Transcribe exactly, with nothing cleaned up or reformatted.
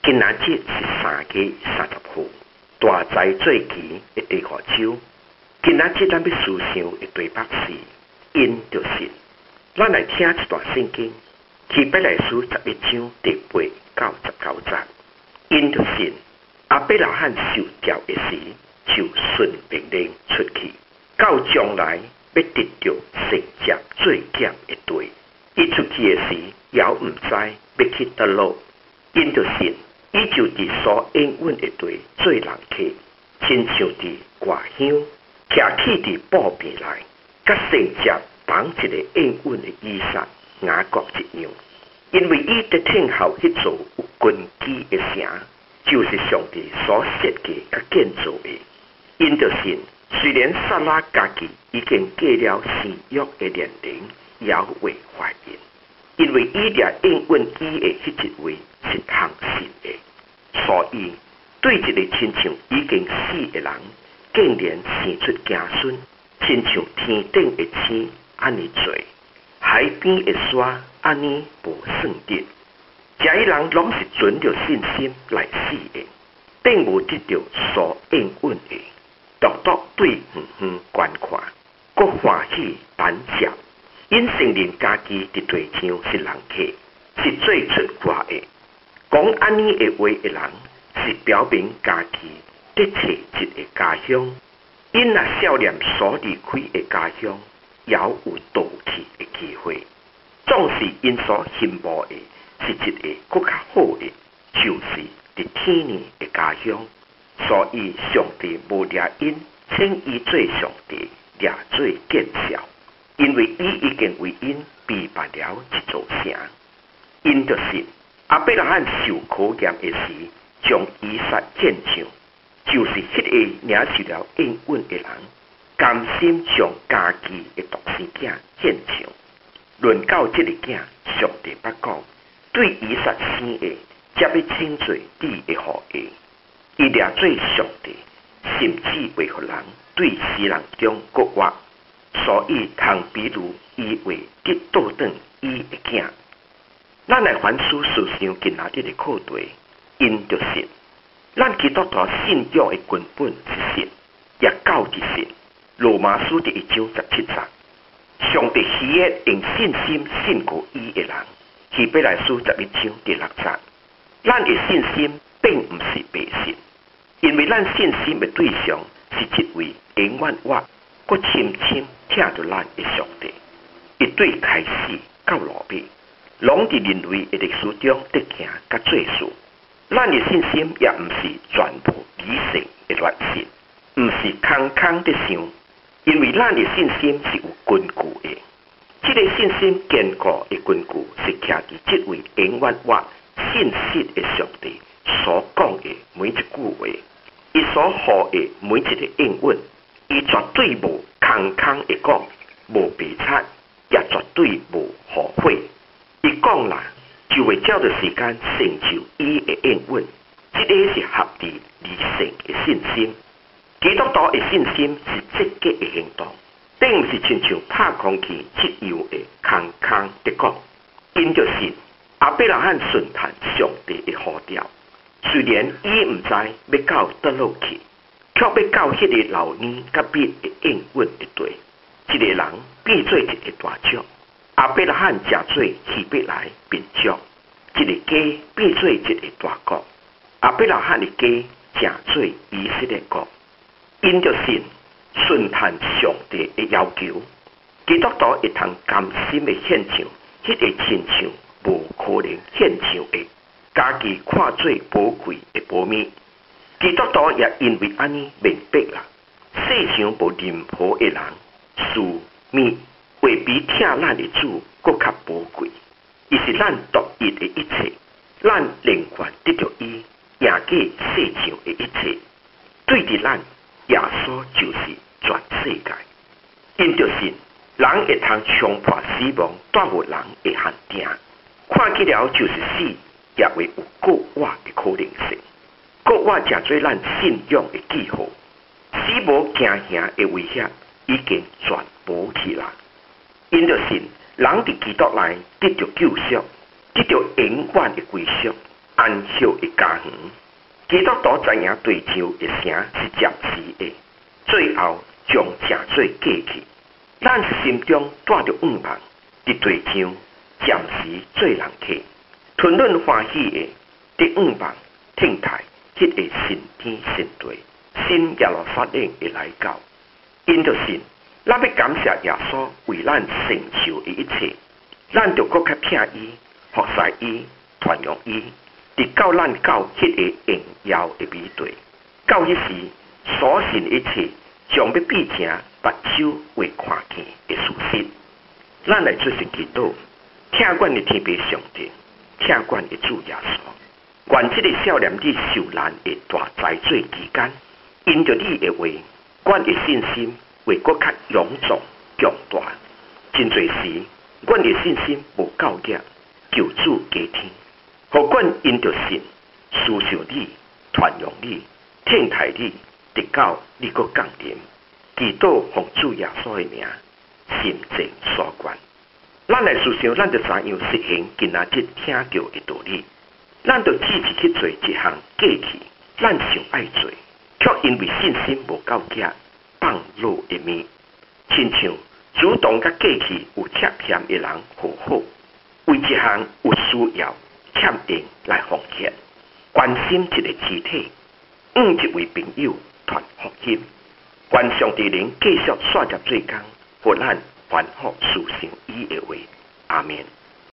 今仔日是三月三十号，大财做期的第五周。今仔日咱要思想的题目是因着信。咱来听一段圣经，希伯来书十一章第八到十九节。因着信，亚伯拉罕受召的时，就顺命令出去，到将来要得到承接做业的地。伊出去的时，也毋知要去倒落。因着信，伊就伫所应允的地做人客，亲像伫外乡，徛起伫埔边内，甲承接绑一个应允的以撒、雅各一样。因为伊得听候迄座有根基的城，就是上帝所设计甲建造的。因着信，虽然撒拉家己已经过了生育的年龄，也未怀孕，因为伊掠应允伊的迄一位是通信的，所以对一个亲像已经死的人，竟然生出子孙，亲像天顶的星安尼做，海边的沙安尼无算得。这一人拢是存着信心来死的，并无得到所应允的，独独对远远观看，阁欢喜颁奖。因承认家己伫地上是人客，是做出外的。讲安尼的话的人，是表明家己得找一个家乡。因若少年所离开的家乡，也有倒去的机会。总是因所羡慕的，是一个更较好的，就是伫天年的家乡。所以上帝无掠因，请伊做上帝，掠做见效。因为伊已经为因备办了一座城。因着信，亚伯拉罕受考验的时，将以撒献上，就是迄个领受了应允的人，甘心将家己的独生囝献上。论到这个囝，上帝捌讲，对以撒生的，才要称作你的后裔。伊掠做上帝，甚至为互人对世人中国话。所以，通比如伊为得倒转伊的囝，咱来反思思想今仔日的课题，因着信。咱基督徒信仰的根本是信，也教之信。罗马书第一章十七节，上帝喜悦用信心信过伊的人。希伯来书十一章第六节，咱的信心并不是白信，因为咱信心的对象是一位永远活。佫深深听着咱的上帝，一对开始到落尾，拢伫人类的历史中得行甲做事。咱的信心也毋是全部理性的乱信，毋是空空的想，因为咱的信心是有根据的。这个信心坚固的根据是徛伫这位永远活信实的上帝所讲的每一句话，伊所予的每一个应允。伊绝对无空空的讲，无白差，也绝对无后悔。伊讲啦，就会照着时间成就伊的应允。这个是合理理性的信心。基督徒的信心是积极的行动，并不是亲像拍空气一样的空空的讲。因着信，亚伯拉罕顺从上帝的呼召，虽然伊毋知要到倒落去。却要到迄个老年甲必的应允的地，一个人变做一个大族，亚伯拉罕成做希伯来民族；一个家变做一个大国，亚伯拉罕的家成做以色列国。因着信，顺从上帝的要求，基督徒会通甘心的献上迄个亲像无可能献上的，家己看做宝贵的宝物。基督徒也因为安尼明白啦，世上无任何的人事物会比听咱的主更较宝贵。伊是咱独一的一切，咱宁愿得到伊，赢过世上的一切。对伫咱，耶稣就是全世界。因着信，人会通冲破死亡，带互人的限定。看起了就是死，也会有国活的可能性。国活正做咱信仰的记号，死无惊吓的威胁已经全无去啦。因着信，人伫基督内得到救赎，得到永远的归属。 安息的家园。基督徒知影对象的声是暂时的，最后将正做过去。咱是心中带着愿望，伫对象暂时做人客，吞润欢喜的，伫愿望听待迄个新天新地、新耶路撒冷的来到。因着信，咱要感谢耶稣为咱成就的一切，咱就搁较听伊、服侍伊、传扬伊。直到咱到迄个荣耀的美地，到迄时，所信一切将要变成目睭未看见的事实。咱来做神祈祷，听阮的天父上帝，听阮的主耶稣，愿这个少年子受难的大灾罪期间，因着你的话，阮的信心会搁较勇壮强大。真侪时，阮的信心无够格，求主加添。互阮因着信，思想你，传扬你，听待你，直到你搁降临。祈祷奉主耶稣的名，心正所愿。咱来思想，咱就知样实行今仔日听到的道理。咱就支持去做一项过去，咱想爱做，却因为信心无够格，放落的面。亲像主动甲过去有欠欠的人和好，为一项有需要。欠定来奉献，关心一个肢体，向一位朋友传福音，愿上帝灵继续刷接做工，互咱反复思想伊的话。阿免。